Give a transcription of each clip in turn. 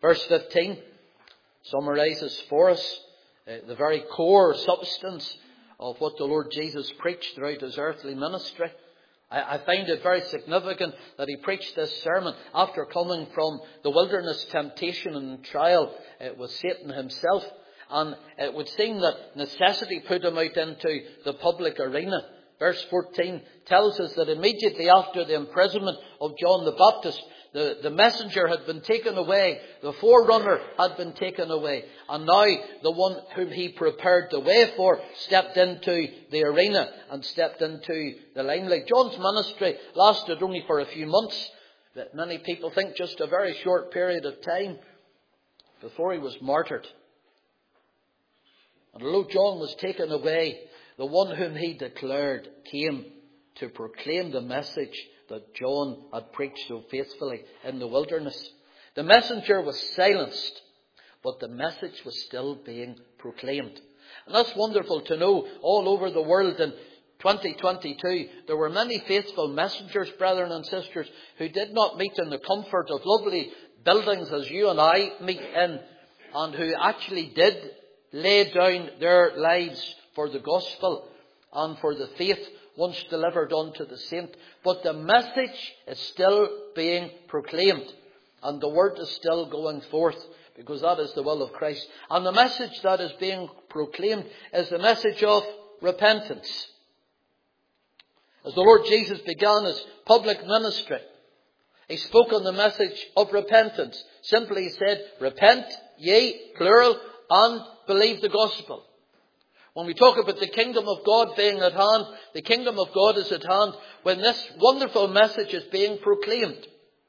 Verse 15 summarises for us the very core substance of what the Lord Jesus preached throughout his earthly ministry. I find it very significant that he preached this sermon after coming from the wilderness temptation and trial with Satan himself. And it would seem that necessity put him out into the public arena. Verse 14 tells us that immediately after the imprisonment of John the Baptist, the messenger had been taken away, the forerunner had been taken away, and now the one whom he prepared the way for stepped into the arena and stepped into the limelight. John's ministry lasted only for a few months, but many people think just a very short period of time before he was martyred. And although John was taken away, the one whom he declared came to proclaim the message that John had preached so faithfully in the wilderness. The messenger was silenced, but the message was still being proclaimed. And that's wonderful to know. All over the world in 2022, there were many faithful messengers, brethren and sisters, who did not meet in the comfort of lovely buildings as you and I meet in, and who actually did lay down their lives for the gospel and for the faith once delivered unto the saint. But the message is still being proclaimed, and the word is still going forth, because that is the will of Christ. And the message that is being proclaimed is the message of repentance. As the Lord Jesus began his public ministry, he spoke on the message of repentance. Simply he said, repent ye, plural, and believe the gospel. When we talk about the kingdom of God being at hand, the kingdom of God is at hand when this wonderful message is being proclaimed.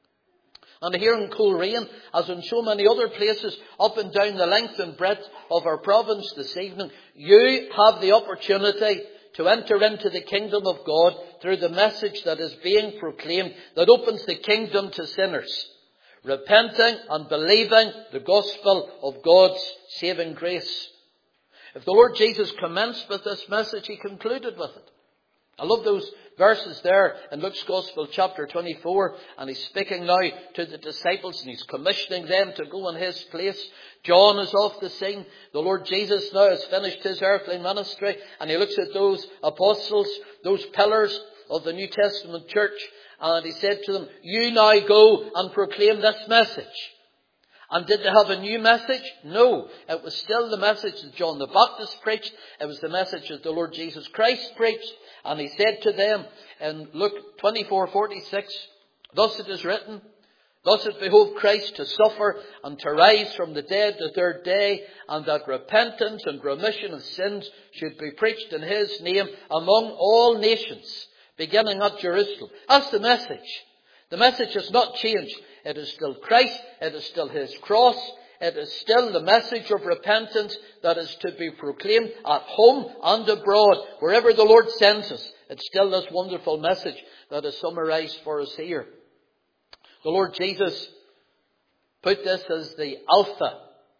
And here in Coleraine, as in so many other places up and down the length and breadth of our province this evening, you have the opportunity to enter into the kingdom of God through the message that is being proclaimed, that opens the kingdom to sinners, repenting and believing the gospel of God's saving grace. If the Lord Jesus commenced with this message, he concluded with it. I love those verses there in Luke's Gospel chapter 24, and he's speaking now to the disciples and he's commissioning them to go in his place. John is off the scene. The Lord Jesus now has finished his earthly ministry, and he looks at those apostles, those pillars of the New Testament church, and he said to them, you now go and proclaim this message. And did they have a new message? No. It was still the message that John the Baptist preached. It was the message that the Lord Jesus Christ preached. And he said to them in Luke 24:46, thus it is written, thus it behoved Christ to suffer and to rise from the dead the third day, and that repentance and remission of sins should be preached in his name among all nations, beginning at Jerusalem. That's the message. The message has not changed. It is still Christ. It is still his cross. It is still the message of repentance that is to be proclaimed at home and abroad. Wherever the Lord sends us, it's still this wonderful message that is summarized for us here. The Lord Jesus put this as the Alpha,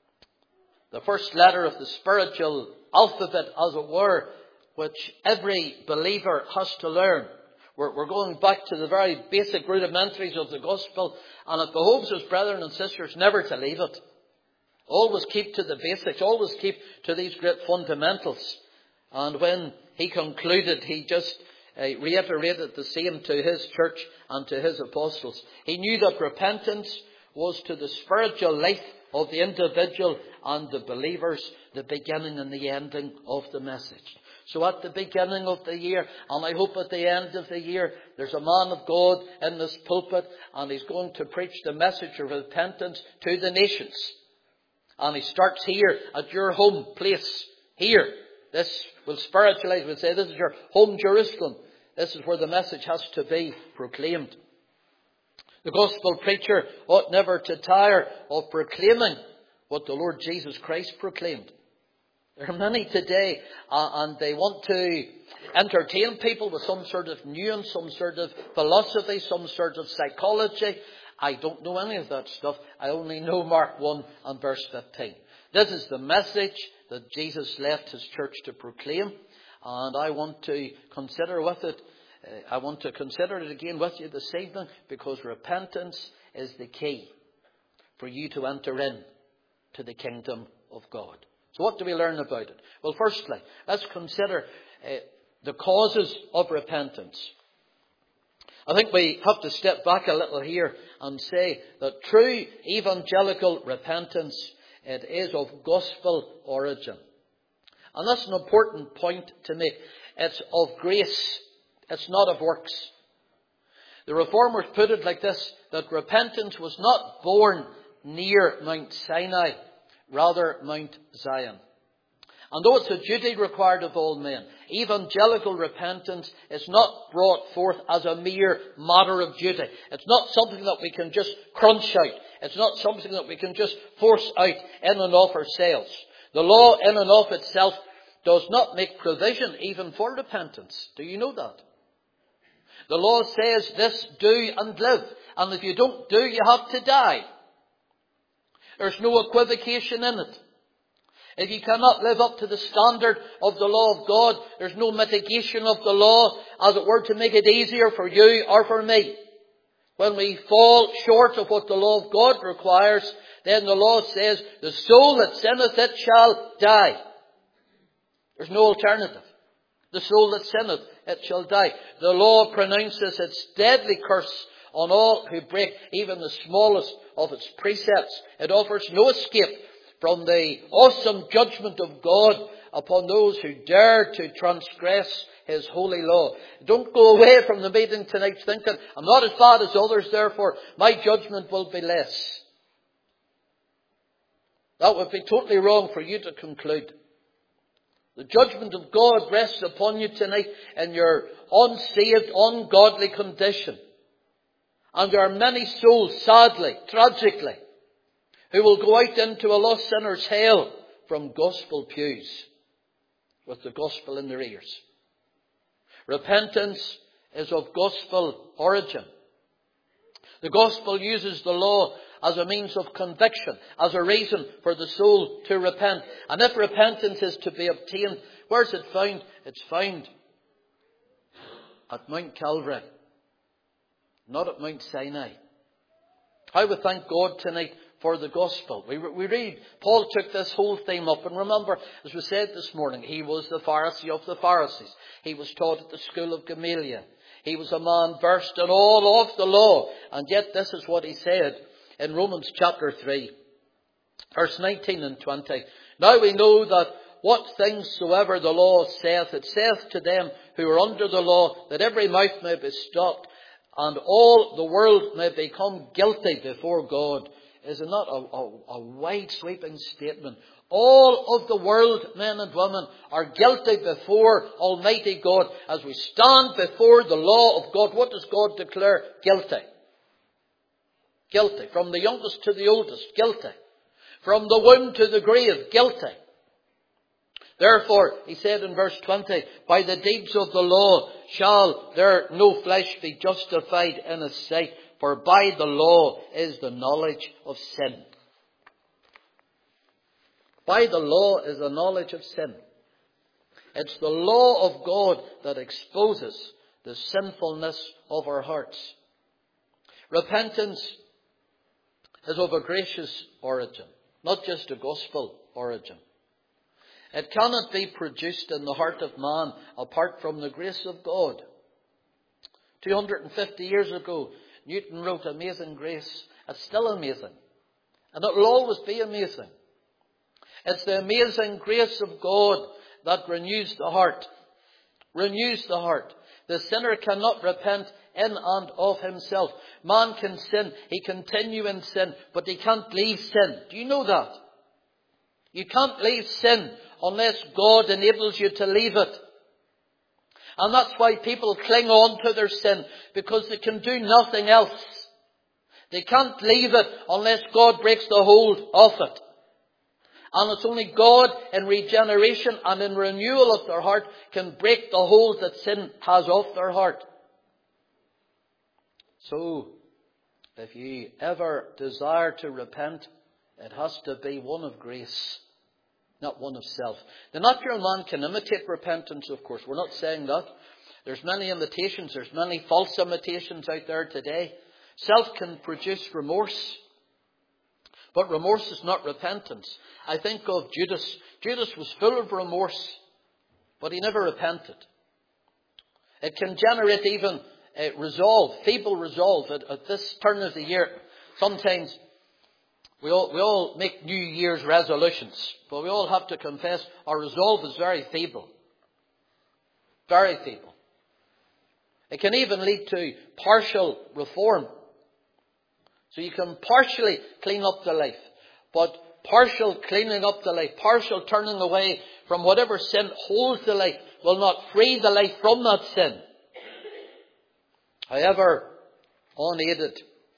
the first letter of the spiritual alphabet, as it were, which every believer has to learn. We're going back to the very basic rudimentaries of the gospel, and it behoves us, brethren and sisters, never to leave it. Always keep to the basics, always keep to these great fundamentals. And when he concluded, he just reiterated the same to his church and to his apostles. He knew that repentance was to the spiritual life of the individual and the believers the beginning and the ending of the message. So at the beginning of the year, and I hope at the end of the year, there's a man of God in this pulpit, and he's going to preach the message of repentance to the nations. And he starts here at your home place, here. This will spiritualize, we'll say this is your home Jerusalem. This is where the message has to be proclaimed. The gospel preacher ought never to tire of proclaiming what the Lord Jesus Christ proclaimed. There are many today, and they want to entertain people with some sort of nuance, some sort of philosophy, some sort of psychology. I don't know any of that stuff. I only know Mark 1 and verse 15. This is the message that Jesus left his church to proclaim, and I want to consider it again with you this evening, because repentance is the key. for you to enter in to the kingdom of God. So what do we learn about it? Well, firstly, let's consider the causes of repentance. I think we have to step back a little here and say that true evangelical repentance, it is of gospel origin. And that's an important point to make. It's of grace. It's not of works. The Reformers put it like this, that repentance was not born near Mount Sinai, rather Mount Zion. And though it's a duty required of all men, evangelical repentance is not brought forth as a mere matter of duty. It's not something that we can just crunch out. It's not something that we can just force out in and of ourselves. The law in and of itself does not make provision even for repentance. Do you know that? The law says this, do and live. And if you don't do, you have to die. There's no equivocation in it. If you cannot live up to the standard of the law of God, there's no mitigation of the law, as it were, to make it easier for you or for me. When we fall short of what the law of God requires, then the law says, the soul that sinneth, it shall die. There's no alternative. The soul that sinneth, it shall die. The law pronounces its deadly curse on all who break even the smallest of its precepts. It offers no escape from the awesome judgment of God upon those who dare to transgress His holy law. Don't go away from the meeting tonight thinking, I'm not as bad as others, therefore my judgment will be less. That would be totally wrong for you to conclude. The judgment of God rests upon you tonight in your unsaved, ungodly condition. And there are many souls, sadly, tragically, who will go out into a lost sinner's hell from gospel pews with the gospel in their ears. Repentance is of gospel origin. The gospel uses the law as a means of conviction, as a reason for the soul to repent. And if repentance is to be obtained, where is it found? It's found at Mount Calvary, not at Mount Sinai. I would thank God tonight for the gospel. We read, Paul took this whole theme up. And remember, as we said this morning, he was the Pharisee of the Pharisees. He was taught at the school of Gamaliel. He was a man versed in all of the law. And yet this is what he said in Romans chapter 3, verse 19 and 20. Now we know that what things soever the law saith, it saith to them who are under the law, that every mouth may be stopped, and all the world may become guilty before God. Is it not a wide-sweeping statement? All of the world, men and women, are guilty before Almighty God. As we stand before the law of God, what does God declare? Guilty. Guilty. From the youngest to the oldest, guilty. From the womb to the grave, guilty. Therefore, he said in verse 20, by the deeds of the law shall there no flesh be justified in his sight, for by the law is the knowledge of sin. By the law is the knowledge of sin. It's the law of God that exposes the sinfulness of our hearts. Repentance is of a gracious origin, not just a gospel origin. It cannot be produced in the heart of man apart from the grace of God. 250 years ago, Newton wrote Amazing Grace. It's still amazing. And it will always be amazing. It's the amazing grace of God that renews the heart. Renews the heart. The sinner cannot repent in and of himself. Man can sin. He continue in sin. But he can't leave sin. Do you know that? You can't leave sin unless God enables you to leave it. And that's why people cling on to their sin, because they can do nothing else. They can't leave it unless God breaks the hold of it. And it's only God in regeneration and in renewal of their heart can break the hold that sin has off their heart. So, if you ever desire to repent, it has to be one of grace, not one of self. The natural man can imitate repentance, of course. We're not saying that. There's many imitations. There's many false imitations out there today. Self can produce remorse. But remorse is not repentance. I think of Judas. Judas was full of remorse, but he never repented. It can generate even feeble resolve at this turn of the year. Sometimes we all make New Year's resolutions, but we all have to confess our resolve is very feeble. Very feeble. It can even lead to partial reform. So you can partially clean up the life, but partial cleaning up the life, partial turning away from whatever sin holds the life will not free the life from that sin. However unaided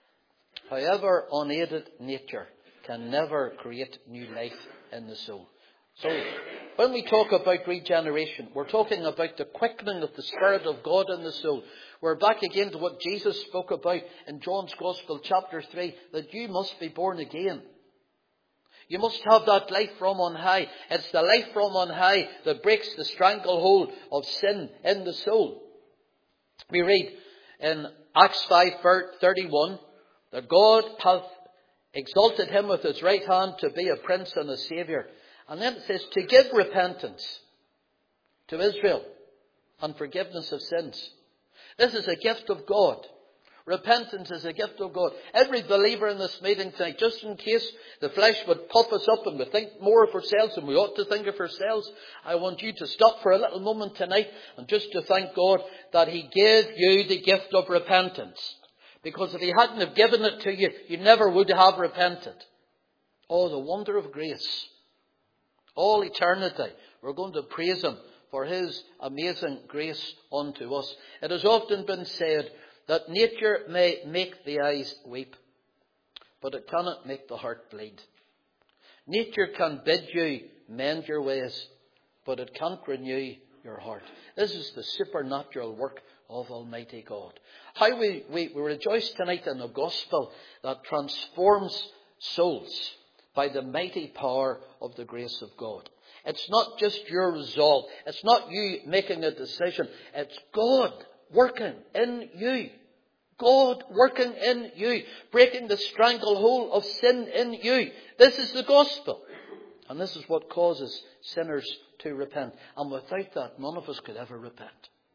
nature can never create new life in the soul. So when we talk about regeneration, we're talking about the quickening of the Spirit of God in the soul. We're back again to what Jesus spoke about in John's Gospel chapter 3, that you must be born again. You must have that life from on high. It's the life from on high that breaks the stranglehold of sin in the soul. We read in Acts 5:31 that God hath exalted him with his right hand to be a prince and a saviour. And then it says to give repentance to Israel and forgiveness of sins. This is a gift of God. Repentance is a gift of God. Every believer in this meeting tonight, just in case the flesh would puff us up and we think more of ourselves than we ought to think of ourselves, I want you to stop for a little moment tonight and just to thank God that He gave you the gift of repentance. Because if He hadn't have given it to you, you never would have repented. Oh, the wonder of grace. All eternity, we're going to praise Him for His amazing grace unto us. It has often been said that nature may make the eyes weep, but it cannot make the heart bleed. Nature can bid you mend your ways, but it can't renew your heart. This is the supernatural work of Almighty God. How we rejoice tonight in the gospel that transforms souls by the mighty power of the grace of God. It's not just your resolve. It's not you making a decision. It's God working in you. God working in you. Breaking the stranglehold of sin in you. This is the gospel. And this is what causes sinners to repent. And without that, none of us could ever repent.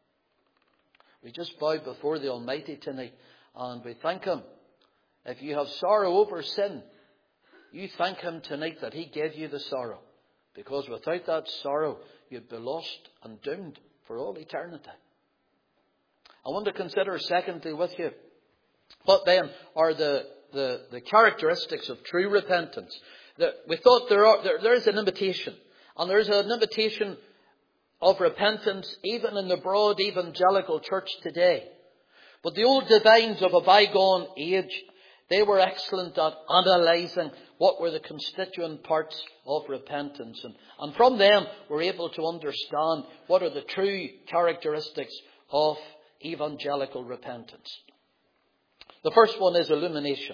We just bow before the Almighty tonight and we thank Him. If you have sorrow over sin, you thank Him tonight that He gave you the sorrow. Because without that sorrow, you'd be lost and doomed for all eternity. I want to consider secondly with you, what then are the characteristics of true repentance. We thought there is an invitation. And there is an invitation of repentance even in the broad evangelical church today. But the old divines of a bygone age, they were excellent at analysing what were the constituent parts of repentance. And from them we're able to understand what are the true characteristics of evangelical repentance. The first one is illumination.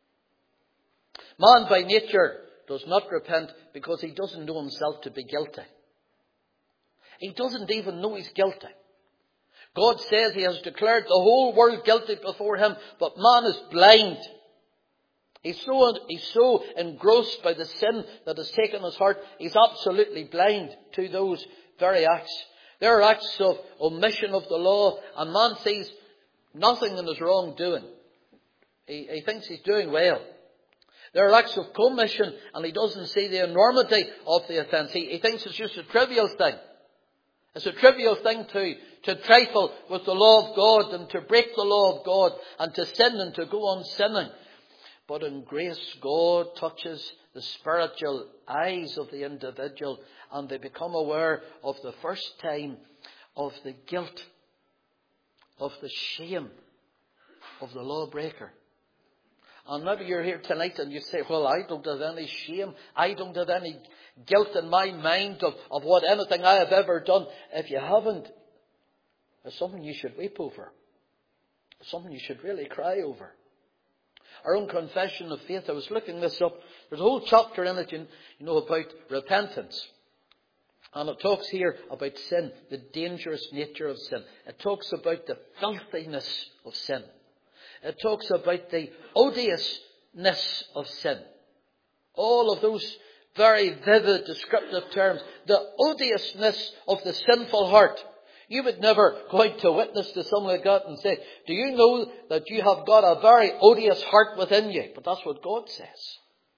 Man by nature does not repent because he doesn't know himself to be guilty. He doesn't even know he's guilty. God says He has declared the whole world guilty before Him, but man is blind. He's so engrossed by the sin that has taken his heart, he's absolutely blind to those very acts. There are acts of omission of the law, and man sees nothing in his wrongdoing. He thinks he's doing well. There are acts of commission, and he doesn't see the enormity of the offence. He thinks it's just a trivial thing. It's a trivial thing to trifle with the law of God and to break the law of God and to sin and to go on sinning. But in grace, God touches the spiritual eyes of the individual and they become aware of the first time of the guilt, of the shame of the lawbreaker. And maybe you're here tonight and you say, well, I don't have any shame. I don't have any guilt in my mind of what anything I have ever done. If you haven't, it's something you should weep over. It's something you should really cry over. Our own confession of faith, I was looking this up. There's a whole chapter in it, you know, about repentance. And it talks here about sin, the dangerous nature of sin. It talks about the filthiness of sin. It talks about the odiousness of sin. All of those very vivid descriptive terms. The odiousness of the sinful heart. You would never go out to witness to someone like that and say, do you know that you have got a very odious heart within you? But that's what God says.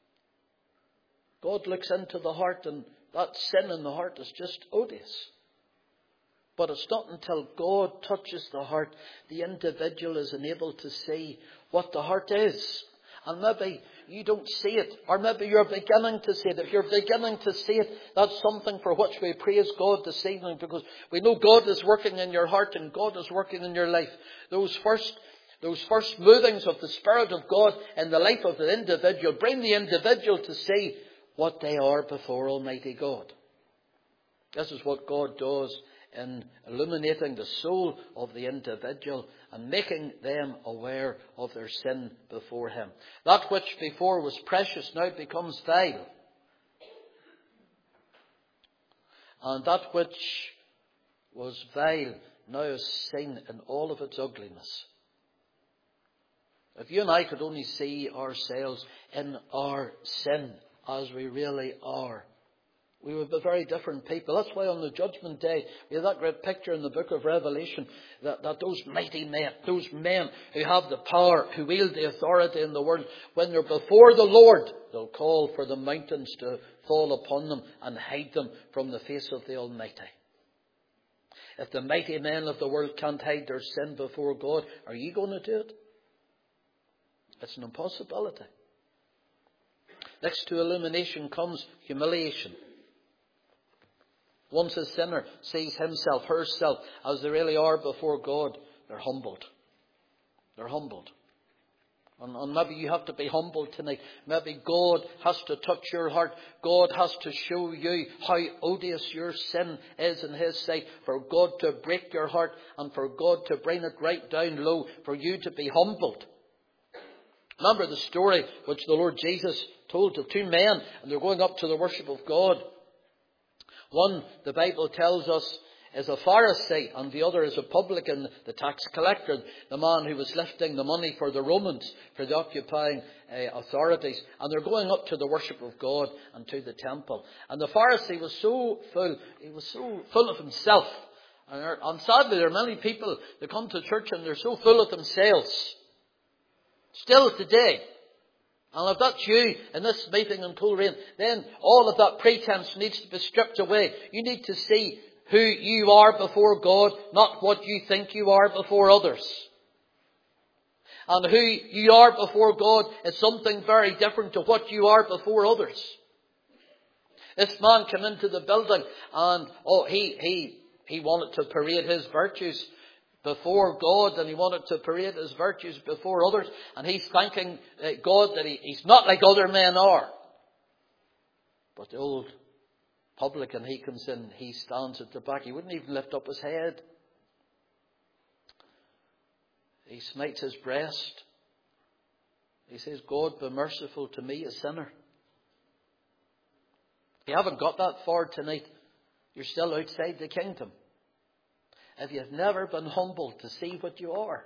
God looks into the heart, and that sin in the heart is just odious. But it's not until God touches the heart, the individual is enabled to see what the heart is. And maybe you don't see it, or maybe you're beginning to see it. If you're beginning to see it, that's something for which we praise God this evening, because we know God is working in your heart and God is working in your life. Those first movings of the Spirit of God in the life of the individual bring the individual to see what they are before Almighty God. This is what God does in illuminating the soul of the individual and making them aware of their sin before Him. That which before was precious now becomes vile. And that which was vile now is seen in all of its ugliness. If you and I could only see ourselves in our sin as we really are, we would be very different people. That's why on the judgment day, we have that great picture in the book of Revelation, that those mighty men, those men who have the power, who wield the authority in the world, when they're before the Lord, they'll call for the mountains to fall upon them and hide them from the face of the Almighty. If the mighty men of the world can't hide their sin before God, are you going to do it? It's an impossibility. Next to illumination comes humiliation. Once a sinner sees himself, herself, as they really are before God, they're humbled. They're humbled. And maybe you have to be humbled tonight. Maybe God has to touch your heart. God has to show you how odious your sin is in His sight. For God to break your heart and for God to bring it right down low. For you to be humbled. Remember the story which the Lord Jesus told of two men, and they're going up to the worship of God. One, the Bible tells us, is a Pharisee, and the other is a publican, the tax collector, the man who was lifting the money for the Romans, for the occupying authorities. And they're going up to the worship of God and to the temple. And the Pharisee was so full, he was so full of himself. And sadly, there are many people that come to church and they're so full of themselves. Still today. And if that's you in this meeting in Coleraine, then all of that pretense needs to be stripped away. You need to see who you are before God, not what you think you are before others. And who you are before God is something very different to what you are before others. This man came into the building and he wanted to parade his virtues before God, and he wanted to parade his virtues before others, and he's thanking God that he's not like other men are. But the old publican, he comes in, he stands at the back, he wouldn't even lift up his head. He smites his breast. He says, God, be merciful to me, a sinner. If you haven't got that far tonight, you're still outside the kingdom. If you've never been humbled to see what you are.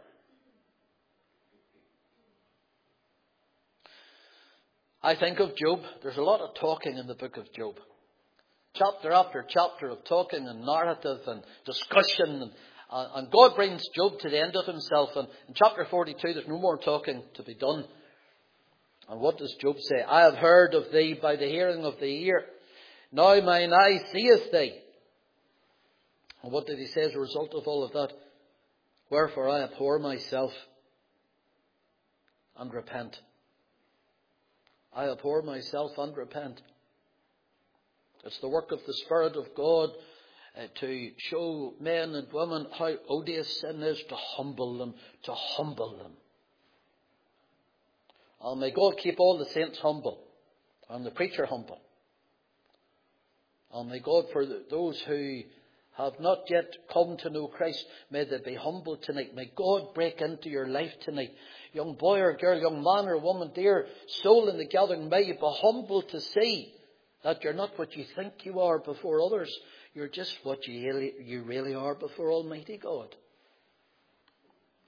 I think of Job. There's a lot of talking in the book of Job. Chapter after chapter of talking and narrative and discussion. And God brings Job to the end of himself. And in chapter 42, there's no more talking to be done. And what does Job say? I have heard of thee by the hearing of the ear. Now mine eye seeth thee. And what did he say as a result of all of that? Wherefore I abhor myself and repent. I abhor myself and repent. It's the work of the Spirit of God to show men and women how odious sin is, to humble them, And may God keep all the saints humble and the preacher humble. And may God, for those who have not yet come to know Christ, may they be humble tonight. May God break into your life tonight. Young boy or girl, young man or woman, dear soul in the gathering, may you be humble to see that you're not what you think you are before others. You're just what you really are before Almighty God.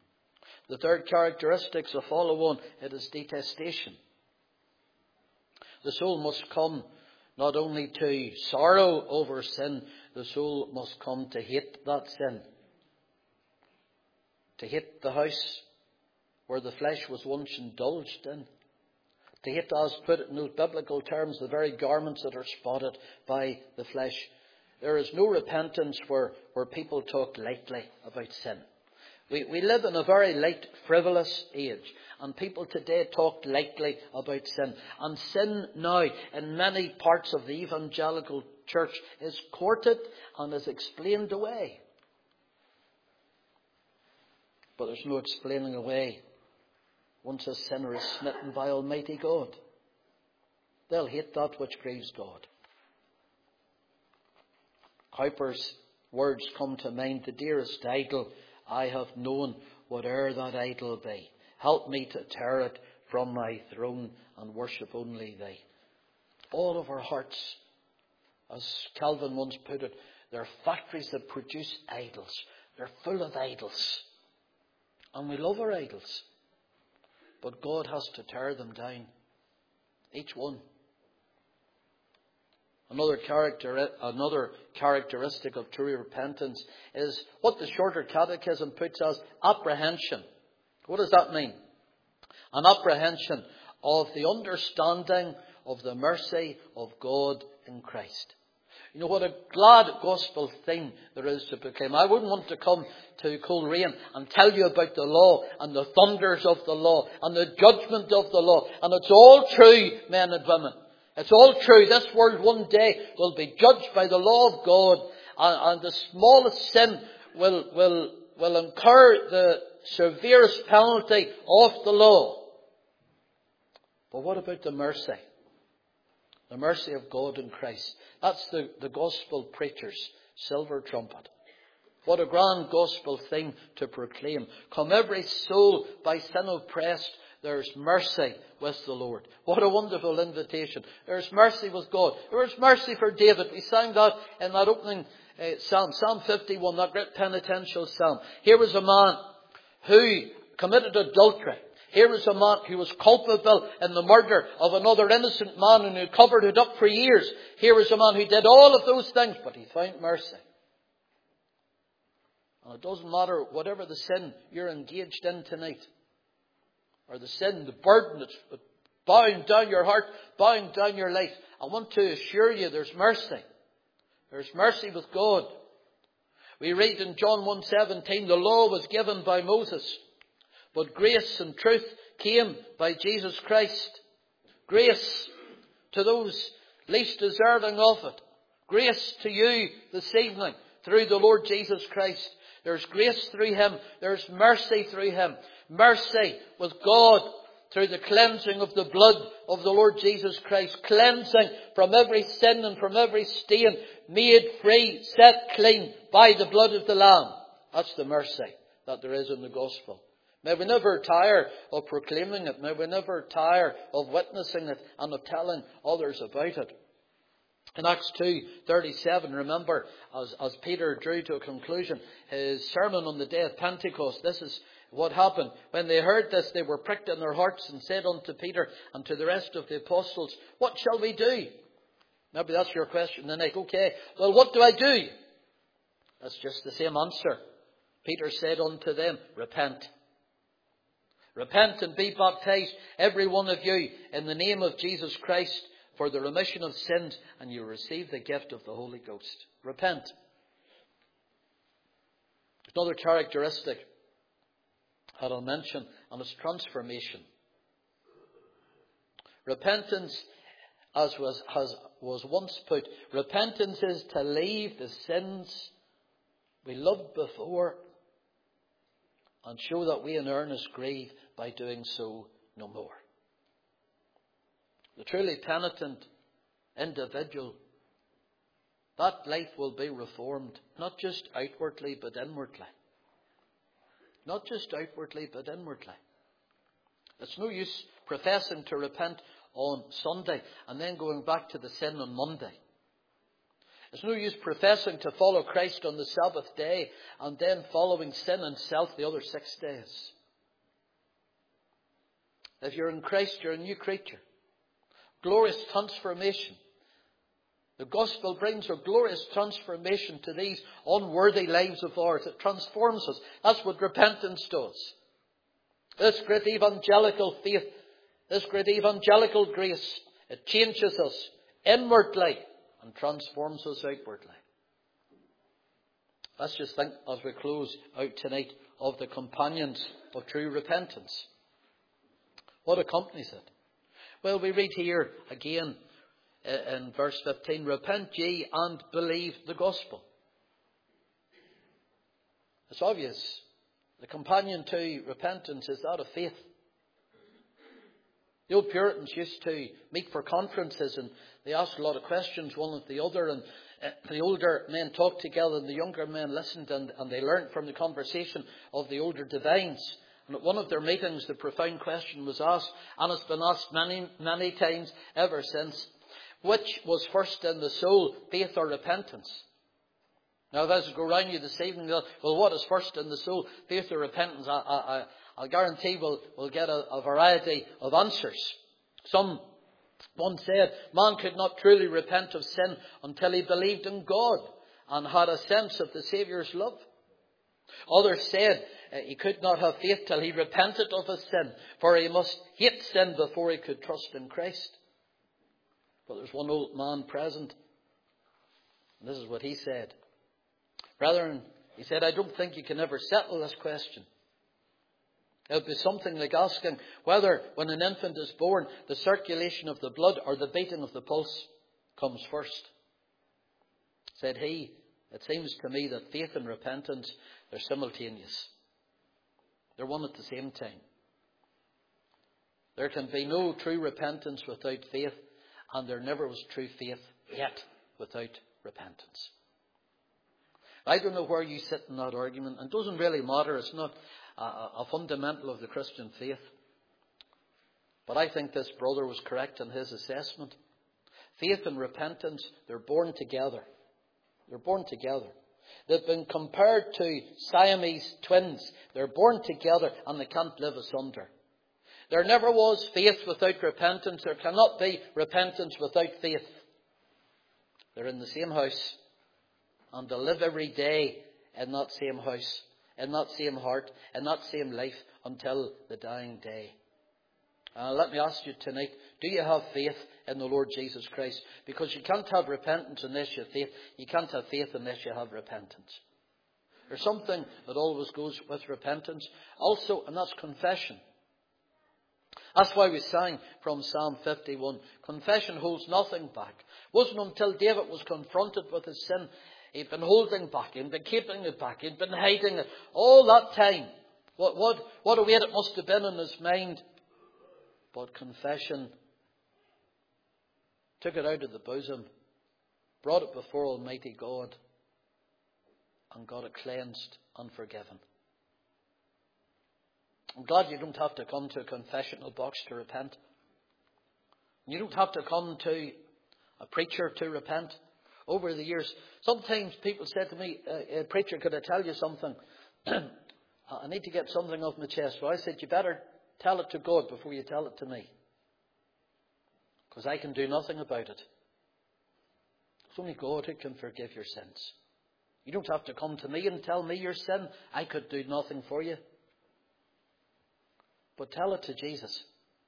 The third characteristic to follow on, it is detestation. The soul must come not only to sorrow over sin, the soul must come to hate that sin. To hate the house where the flesh was once indulged in. To hate, as put it in those biblical terms, the very garments that are spotted by the flesh. There is no repentance where people talk lightly about sin. We live in a very light, frivolous age. And people today talk lightly about sin. And sin now, in many parts of the evangelical church, is courted and is explained away. But there's no explaining away once a sinner is smitten by Almighty God. They'll hate that which grieves God. Cowper's words come to mind: the dearest idol I have known, whate'er that idol be. Help me to tear it from my throne and worship only Thee. All of our hearts, as Calvin once put it, they're factories that produce idols. They're full of idols. And we love our idols. But God has to tear them down. Each one. Another characteristic of true repentance is what the Shorter Catechism puts as apprehension. What does that mean? An apprehension of the understanding of the mercy of God in Christ. You know what a glad gospel thing there is to proclaim. I wouldn't want to come to Coleraine and tell you about the law and the thunders of the law and the judgment of the law. And it's all true, men and women. It's all true. This world one day will be judged by the law of God, and the smallest sin will incur the severest penalty of the law. But what about the mercy? The mercy of God in Christ. That's the gospel preacher's silver trumpet. What a grand gospel thing to proclaim. Come every soul by sin oppressed, there's mercy with the Lord. What a wonderful invitation. There's mercy with God. There's mercy for David. We sang that in that opening psalm, Psalm 51, that great penitential psalm. Here was a man who committed adultery. Here was a man who was culpable in the murder of another innocent man and who covered it up for years. Here was a man who did all of those things, but he found mercy. And it doesn't matter whatever the sin you're engaged in tonight, or the sin, the burden that's bowing down your heart, bowing down your life. I want to assure you there's mercy. There's mercy with God. We read in John 1:17, the law was given by Moses, but grace and truth came by Jesus Christ. Grace to those least deserving of it. Grace to you this evening through the Lord Jesus Christ. There's grace through Him. There's mercy through Him. Mercy with God through the cleansing of the blood of the Lord Jesus Christ. Cleansing from every sin and from every stain. Made free, set clean by the blood of the Lamb. That's the mercy that there is in the gospel. May we never tire of proclaiming it. May we never tire of witnessing it and of telling others about it. In Acts 2:37, remember, as Peter drew to a conclusion his sermon on the day of Pentecost, this is what happened. When they heard this, they were pricked in their hearts and said unto Peter and to the rest of the apostles, what shall we do? Maybe that's your question tonight. Okay, well, what do I do? That's just the same answer. Peter said unto them, repent. Repent and be baptized, every one of you, in the name of Jesus Christ, for the remission of sins, and you'll receive the gift of the Holy Ghost. Repent. Another characteristic that I'll mention, and it's transformation. Repentance, as was once put, repentance is to leave the sins we loved before and show that we in earnest grieve by doing so no more. The truly penitent individual, that life will be reformed, not just outwardly but inwardly. Not just outwardly but inwardly. It's no use professing to repent on Sunday and then going back to the sin on Monday. It's no use professing to follow Christ on the Sabbath day and then following sin and self the other 6 days. If you're in Christ, you're a new creature. Glorious transformation. The gospel brings a glorious transformation to these unworthy lives of ours. It transforms us. That's what repentance does. This great evangelical faith, this great evangelical grace, it changes us inwardly and transforms us outwardly. Let's just think as we close out tonight of the companions of true repentance. What accompanies it? Well, we read here again in verse 15, repent ye and believe the gospel. It's obvious. The companion to repentance is that of faith. The old Puritans used to meet for conferences and they asked a lot of questions, one of the other, and the older men talked together and the younger men listened and they learned from the conversation of the older divines. And at one of their meetings, the profound question was asked, and it's been asked many, many times ever since, which was first in the soul, faith or repentance? Now, as I go around you this evening, well, what is first in the soul, faith or repentance? I guarantee we'll get a variety of answers. One said, man could not truly repent of sin until he believed in God and had a sense of the Saviour's love. Others said he could not have faith till he repented of his sin, for he must hate sin before he could trust in Christ. But there's one old man present, and this is what he said. Brethren, he said, I don't think you can ever settle this question. It would be something like asking whether, when an infant is born, the circulation of the blood or the beating of the pulse comes first. Said he, it seems to me that faith and repentance, they're simultaneous. They're one at the same time. There can be no true repentance without faith, and there never was true faith yet without repentance. I don't know where you sit in that argument, and it doesn't really matter. It's not a fundamental of the Christian faith. But I think this brother was correct in his assessment. Faith and repentance, they're born together. They're born together. They've been compared to Siamese twins. They're born together and they can't live asunder. There never was faith without repentance. There cannot be repentance without faith. They're in the same house. And they live every day in that same house, in that same heart, in that same life until the dying day. Let me ask you tonight, do you have faith in the Lord Jesus Christ? Because you can't have repentance unless you have faith. You can't have faith unless you have repentance. There's something that always goes with repentance also, and that's confession. That's why we sang from Psalm 51. Confession holds nothing back. It wasn't until David was confronted with his sin, he'd been holding back, he'd been keeping it back, he'd been hiding it all that time. What a weight it must have been in his mind. But confession took it out of the bosom, brought it before Almighty God, and got it cleansed and forgiven. I'm glad you don't have to come to a confessional box to repent. You don't have to come to a preacher to repent. Over the years, sometimes people said to me, preacher, could I tell you something? I need to get something off my chest. Well, I said, you better tell it to God before you tell it to me. Because I can do nothing about it. It's only God who can forgive your sins. You don't have to come to me and tell me your sin. I could do nothing for you. But tell it to Jesus.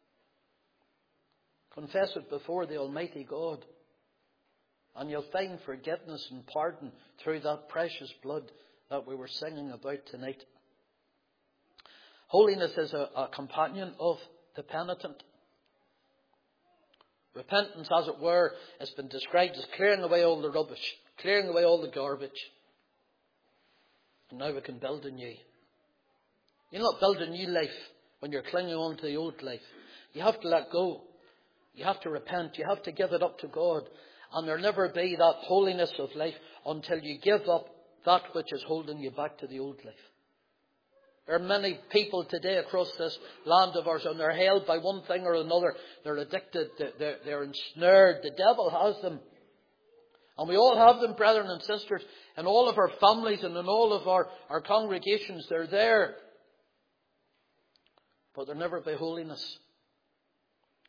Confess it before the Almighty God. And you'll find forgiveness and pardon through that precious blood that we were singing about tonight. Holiness is a companion of the penitent. Repentance, as it were, has been described as clearing away all the rubbish, clearing away all the garbage. And now we can build a new. You not build a new life when you're clinging on to the old life. You have to let go. You have to repent. You have to give it up to God. And there'll never be that holiness of life until you give up that which is holding you back to the old life. There are many people today across this land of ours, and they're held by one thing or another. They're addicted. They're ensnared. The devil has them. And we all have them, brethren and sisters, in all of our families and in all of our congregations. They're there. But there'll never be holiness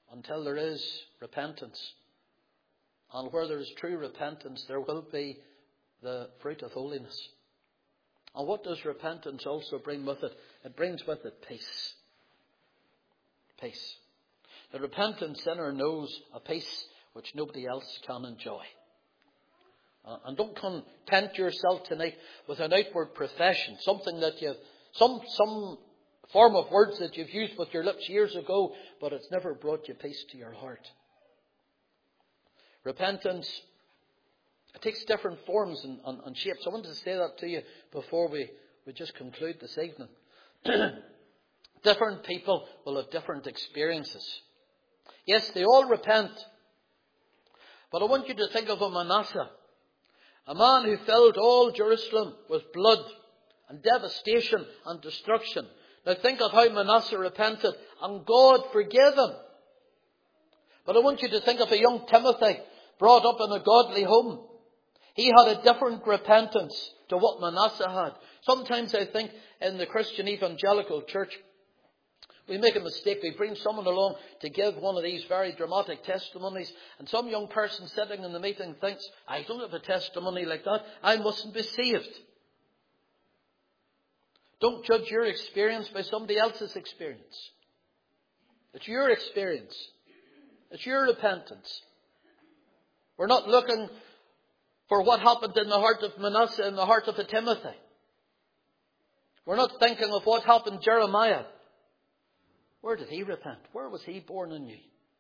until there is repentance. And where there is true repentance, there will be the fruit of holiness. And what does repentance also bring with it? It brings with it peace. Peace. The repentant sinner knows a peace which nobody else can enjoy. And don't content yourself tonight with an outward profession, something that you've, some form of words that you've used with your lips years ago, but it's never brought you peace to your heart. Repentance, it takes different forms and shapes. I wanted to say that to you before we just conclude this evening. Different people will have different experiences. Yes, they all repent. But I want you to think of a Manasseh, a man who filled all Jerusalem with blood and devastation and destruction. Now think of how Manasseh repented and God forgave him. But I want you to think of a young Timothy brought up in a godly home. He had a different repentance to what Manasseh had. Sometimes I think in the Christian evangelical church, we make a mistake. We bring someone along to give one of these very dramatic testimonies, and some young person sitting in the meeting thinks, I don't have a testimony like that. I mustn't be saved. Don't judge your experience by somebody else's experience. It's your experience. It's your repentance. We're not looking for what happened in the heart of Manasseh, in the heart of a Timothy. We're not thinking of what happened to Jeremiah. Where did he repent? Where was he born anew?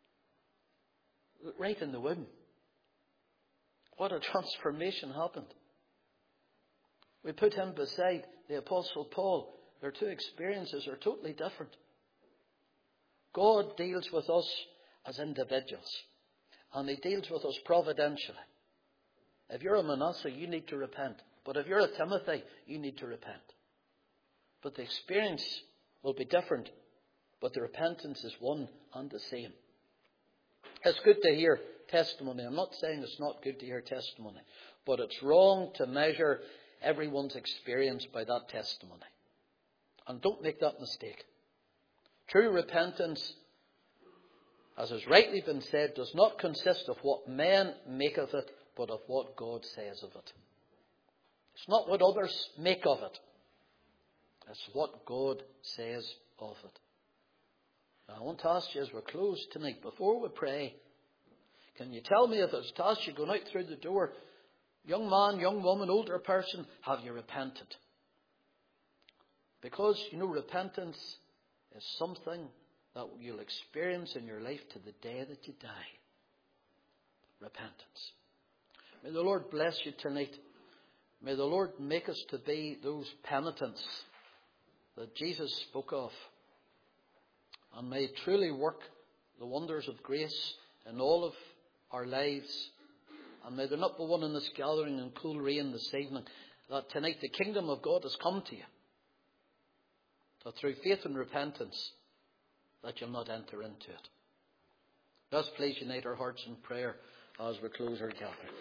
Right in the womb. What a transformation happened. We put him beside the Apostle Paul. Their two experiences are totally different. God deals with us as individuals. And he deals with us providentially. If you're a Manasseh, you need to repent. But if you're a Timothy, you need to repent. But the experience will be different. But the repentance is one and the same. It's good to hear testimony. I'm not saying it's not good to hear testimony. But it's wrong to measure everyone's experience by that testimony. And don't make that mistake. True repentance, as has rightly been said, does not consist of what men make of it, but of what God says of it. It's not what others make of it. It's what God says of it. Now, I want to ask you as we close tonight, before we pray, can you tell me if it's to ask you going out through the door, young man, young woman, older person, have you repented? Because, repentance is something that you'll experience in your life to the day that you die. Repentance. May the Lord bless you tonight. May the Lord make us to be those penitents that Jesus spoke of. And may He truly work the wonders of grace in all of our lives. And may there not be one in this gathering in Coolrain this evening that tonight the kingdom of God has come to you. That through faith and repentance that you'll not enter into it. Let's please unite our hearts in prayer as we close our gathering.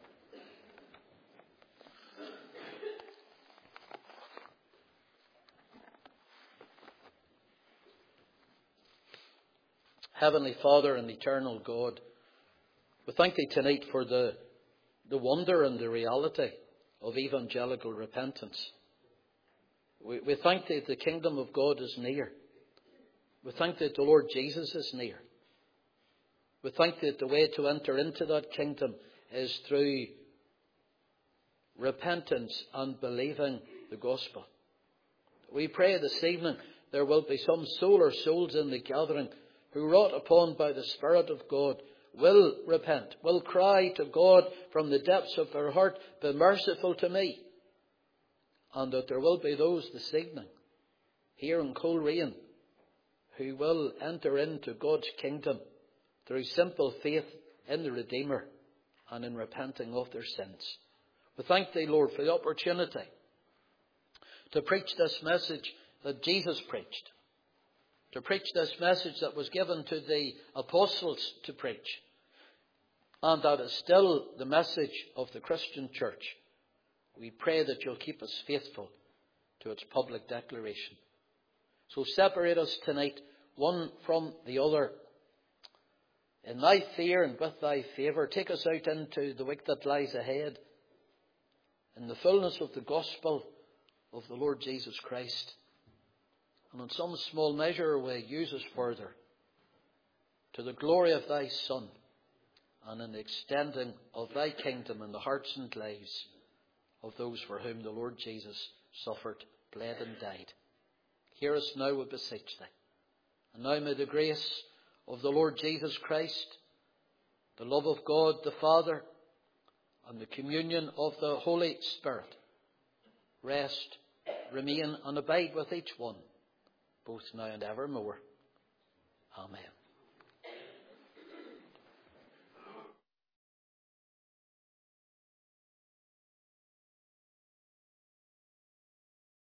Heavenly Father and eternal God, we thank Thee tonight for the wonder and the reality of evangelical repentance. We thank Thee that the kingdom of God is near. We thank Thee that the Lord Jesus is near. We thank Thee that the way to enter into that kingdom is through repentance and believing the gospel. We pray this evening there will be some soul or souls in the gathering who, wrought upon by the Spirit of God, will repent, will cry to God from the depths of their heart, be merciful to me. And that there will be those this evening, here in Coolrain, who will enter into God's kingdom through simple faith in the Redeemer and in repenting of their sins. We thank Thee, Lord, for the opportunity to preach this message that Jesus preached. To preach this message that was given to the apostles to preach. And that is still the message of the Christian church. We pray that You'll keep us faithful to its public declaration. So separate us tonight, one from the other. In thy fear and with thy favour, take us out into the week that lies ahead in the fullness of the gospel of the Lord Jesus Christ. And in some small measure way, use us further to the glory of thy Son and in the extending of thy kingdom in the hearts and lives of those for whom the Lord Jesus suffered, bled and died. Hear us now, we beseech thee. And now may the grace of the Lord Jesus Christ, the love of God the Father, and the communion of the Holy Spirit rest, remain and abide with each one, both now and evermore. Amen.